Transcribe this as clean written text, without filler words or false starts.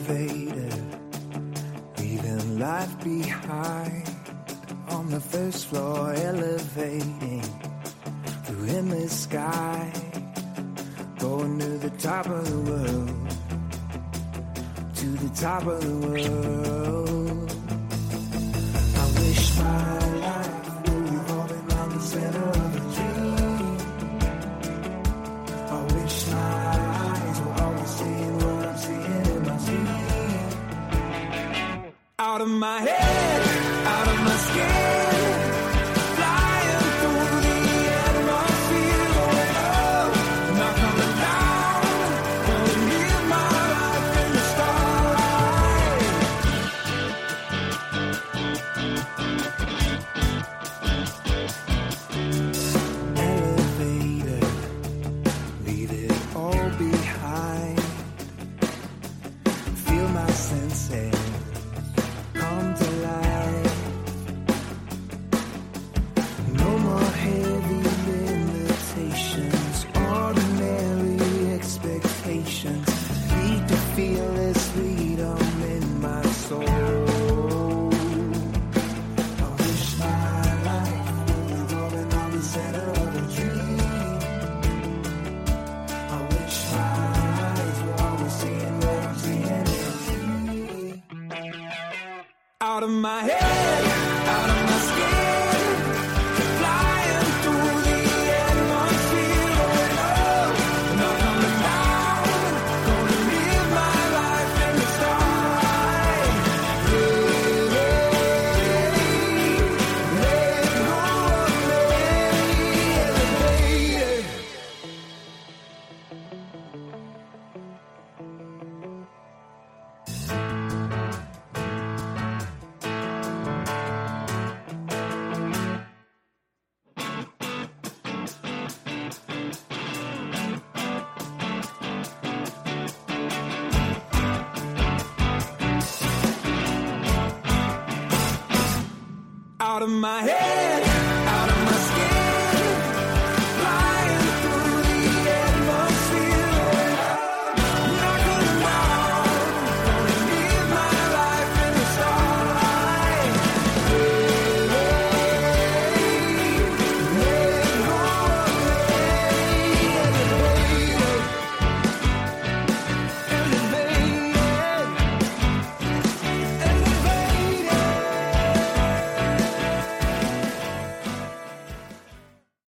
elevator, leaving life behind. On the first floor, elevating through endless sky, going to the top of the world, to the top of the world. I wish my life were revolving around the center of a dream. I wish my eyes were always seeing what I'm seeing in my dream. Out of my head, out of my skin, flying through the atmosphere, going up, not coming down, gonna live my life in the starlight. Elevator, leave it all behind. Feel my senses come to life. No more heavy limitations, ordinary expectations. Need to feel this freedom in my soul. I wish my life were revolving on the center of a dream. I wish my eyes were always seeing what I'm seeing. Out of my head, out of my skin, flying through the atmosphere, going up, not coming down, gonna live my life in the starlight. Let go of me, elevated. Out of my head.